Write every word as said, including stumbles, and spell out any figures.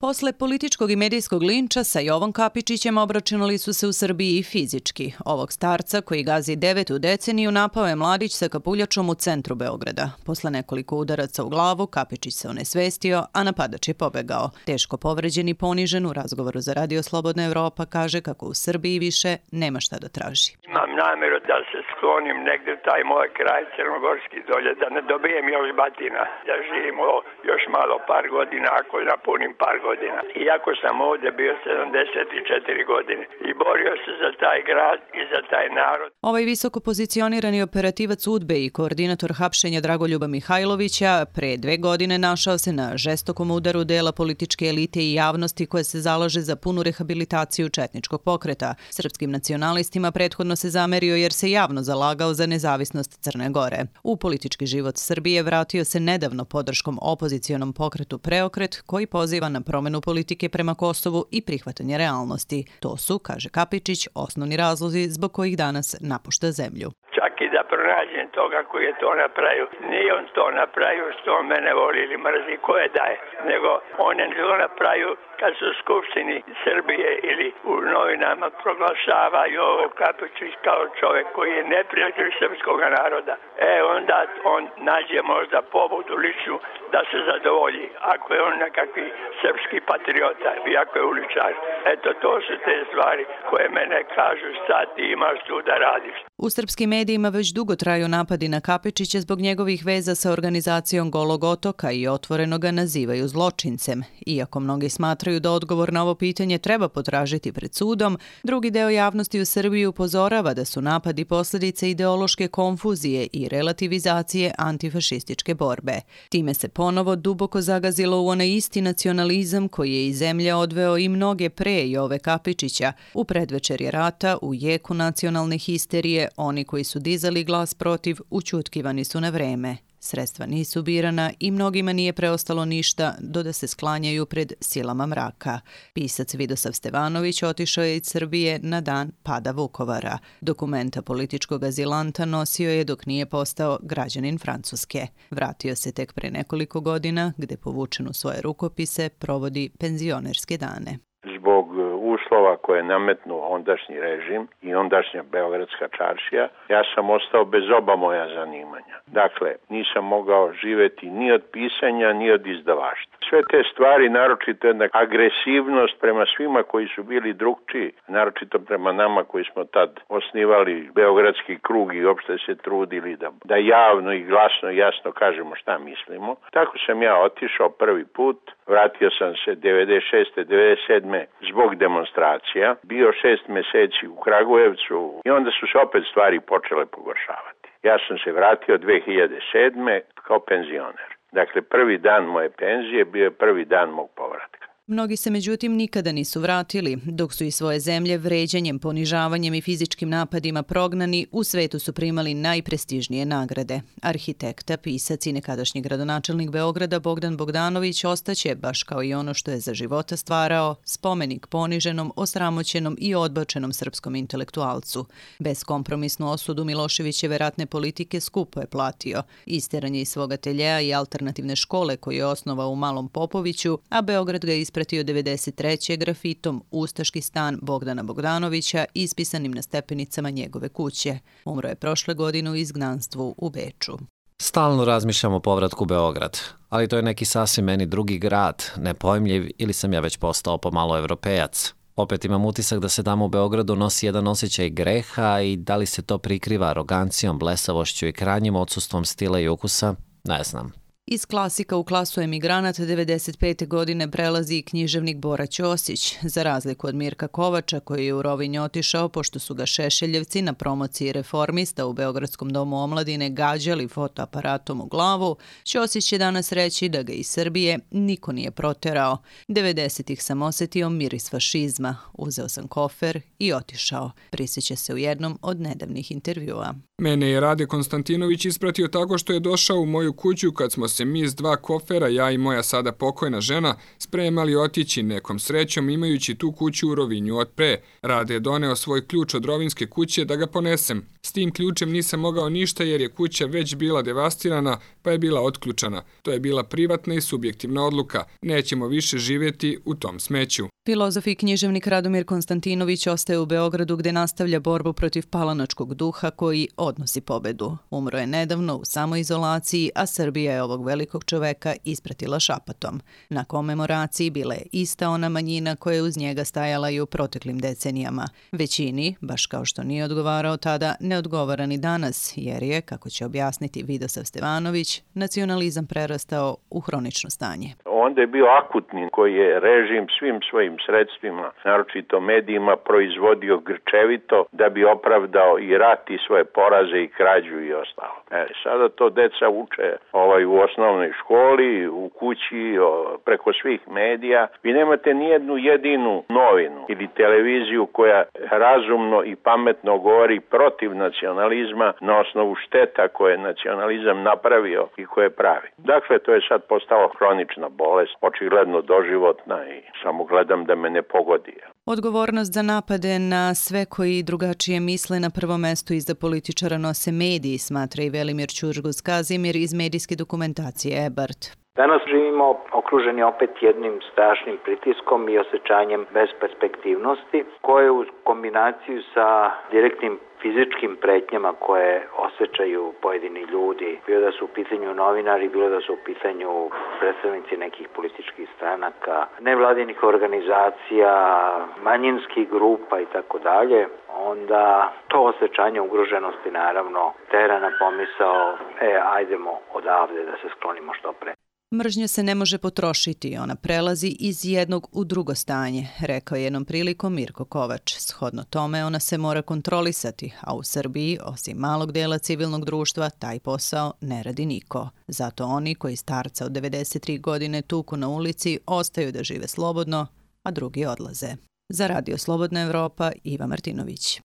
Posle političkog i medijskog linča sa Jovom Kapičićem obračunali su se u Srbiji i fizički. Ovog starca koji gazi devetu deceniju napao je mladić sa kapuljačom u centru Beograda. Posle nekoliko udaraca u glavu Kapičić se onesvestio, a napadač je pobegao. Teško povređen i ponižen u razgovoru za Radio Slobodna Evropa kaže kako u Srbiji više nema šta da traži. Imam namjeru da se sklonim negdje u taj moj kraj crnogorski dolje, da ne dobijem još batina, da živimo još malo par godina ako napunim par godina. Iako sam ovdje bio sedamdeset četiri godine i borio se za taj grad i za taj narod. Ovaj visoko pozicionirani operativac UDBE i koordinator hapšenja Dragoljuba Mihajlovića pre dve godine našao se na žestokom udaru dela političke elite i javnosti koja se zalaže za punu rehabilitaciju četničkog pokreta. Srpskim nacionalistima prethodno se zamerio jer se javno zalagao za nezavisnost Crne Gore. U politički život Srbije vratio se nedavno podrškom opozicionom pokretu Preokret koji poziva na promenu politike prema Kosovu i prihvatanje realnosti. To su, kaže Kapičić, osnovni razlozi zbog kojih danas napušta zemlju. Čak i da pronađem toga koji je to napravio, nije on to napravio što on mene voli ili mrzi, ko je daje, nego on je to napravio kad su u Skupštini Srbije ili u novinama proglašava Jovo Kapičić kao čovjek koji je neprijatelj srpskog naroda. E, onda on nađe možda pobudu ličnu da se zadovolji, ako je on nekakvi srpski patriota i ako je uličar. Eto, to su te stvari koje mene kažu sad ti imaš tu da radiš. U srpskim medijima već dugo traju napadi na Kapičića zbog njegovih veza sa organizacijom Golog otoka i otvoreno ga nazivaju zločincem. Iako mnogi smatraju da odgovor na ovo pitanje treba potražiti pred sudom, drugi deo javnosti u Srbiji upozorava da su napadi posljedice ideološke konfuzije i relativizacije antifašističke borbe. Time se ponovo duboko zagazilo u onaj isti nacionalizam koji je iz zemlje odveo i mnoge pre Jove Kapičića. U predvečerje rata, u jeku nacionalne histerije, oni koji su dizali glas protiv ućutkivani su na vreme. Sredstva nisu birana i mnogima nije preostalo ništa do da se sklanjaju pred silama mraka. Pisac Vidosav Stevanović otišao je iz Srbije na dan pada Vukovara. Dokumenta političkog azilanta nosio je dok nije postao građanin Francuske. Vratio se tek pre nekoliko godina, gde povučen u svoje rukopise provodi penzionerske dane. Zbog uslova koje je nametnuo ondašnji režim i ondašnja Beogradska čaršija, ja sam ostao bez oba moja zanimanja. Dakle, nisam mogao živeti ni od pisanja, ni od izdavaštva. Sve te stvari, naročito jedna agresivnost prema svima koji su bili drugčiji, naročito prema nama koji smo tad osnivali Beogradski krug i uopšte se trudili da, da javno i glasno i jasno kažemo šta mislimo. Tako sam ja otišao prvi put, vratio sam se devedeset šeste devedeset sedme zbog demonstracija, bio šest meseci u Kragujevcu i onda su se opet stvari počele pogoršavati. Ja sam se vratio dve hiljade sedme kao penzioner. Dakle, prvi dan moje penzije bio je prvi dan mog povratka. Mnogi se međutim nikada nisu vratili, dok su iz svoje zemlje vređanjem, ponižavanjem i fizičkim napadima prognani, u svetu su primali najprestižnije nagrade. Arhitekta, pisac i nekadašnji gradonačelnik Beograda Bogdan Bogdanović ostaće, baš kao i ono što je za života stvarao, spomenik poniženom, osramoćenom i odbačenom srpskom intelektualcu. Beskompromisnu osudu Miloševićeve ratne politike skupo je platio. Isteranje iz svog ateljeja i alternativne škole koju je osnovao u Malom Popoviću, a Beograd ga je ispratio devedeset treće grafitom Ustaški stan Bogdana Bogdanovića ispisanim na stepenicama njegove kuće. Umro je prošle godine u izgnanstvu u Beču. Stalno razmišljam o povratku u Beograd, ali to je neki sasvim meni drugi grad, nepojmljiv ili sam ja već postao pomalo evropejac. Opet imam utisak da se tamo u Beogradu nosi jedan osjećaj greha i da li se to prikriva arogancijom, blesavošću i krajnjim odsustvom stila i ukusa, ne znam. Iz klasika u klasu emigranata devedeset pete godine prelazi i književnik Bora Ćosić, za razliku od Mirka Kovača koji je u Rovinj otišao pošto su ga Šešeljevci na promociji Reformista u Beogradskom domu omladine gađali fotoaparatom u glavu. Ćosić će danas reći da ga iz Srbije niko nije proterao. devedesetih sam osetio miris fašizma, uzeo sam kofer i otišao, prisjeća se u jednom od nedavnih intervjua. Mene je Rade Konstantinović ispratio tako što je došao u moju kuću kad smo se mi s dva kofera, ja i moja sada pokojna žena, spremali otići nekom srećom imajući tu kuću u Rovinju od pre. Rade je doneo svoj ključ od rovinske kuće da ga ponesem. S tim ključem nisam mogao ništa jer je kuća već bila devastirana pa je bila otključana. To je bila privatna i subjektivna odluka. Nećemo više živjeti u tom smeću. Filozof i književnik Radomir Konstantinović ostaje u Beogradu gde nastavlja borbu protiv palanačkog duha koji odnosi pobedu. Umro je nedavno u samoizolaciji, a Srbija je ovog velikog čoveka ispratila šapatom. Na komemoraciji bila je ista ona manjina koja je uz njega stajala i u proteklim decenijama. Većini, baš kao što nije odgovarao tada, ne odgovara ni danas, jer je, kako će objasniti Vidosav Stevanović, nacionalizam prerastao u hronično stanje. Onda je bio akutni koji je režim svim svojim sredstvima, naročito medijima, proizvodio grčevito da bi opravdao i rat i svoje poraze i krađu i ostalo. E, sada to deca uče ovaj, u osnovnoj školi, u kući, o, preko svih medija. Vi nemate nijednu jedinu novinu ili televiziju koja razumno i pametno govori protiv nacionalizma na osnovu šteta koje je nacionalizam napravio i koje pravi. Dakle, to je sad postalo hronična bolest, očigledno doživotna i samo gledam da me ne pogodi. Odgovornost za napade na sve koji drugačije misle na prvom mestu iza političara nose mediji, smatra i Velimir Ćurgus-Kazimir iz medijske dokumentacije Ebert. Danas živimo okruženi opet jednim strašnim pritiskom i osjećanjem besperspektivnosti, koje u kombinaciju sa direktnim fizičkim pretnjama koje osjećaju pojedini ljudi, bilo da su u pitanju novinari, bilo da su u pitanju predstavnici nekih političkih stranaka, nevladinih organizacija, manjinskih grupa i tako dalje, onda to osjećanje ugroženosti naravno tera na pomisao, e, ajdemo odavde da se sklonimo što pre. Mržnja se ne može potrošiti, ona prelazi iz jednog u drugo stanje, rekao je jednom prilikom Mirko Kovač. Shodno tome ona se mora kontrolisati, a u Srbiji, osim malog dela civilnog društva, taj posao ne radi niko. Zato oni koji starca od devedeset tri godine tuku na ulici ostaju da žive slobodno, a drugi odlaze. Za Radio Slobodna Evropa, Iva Martinović.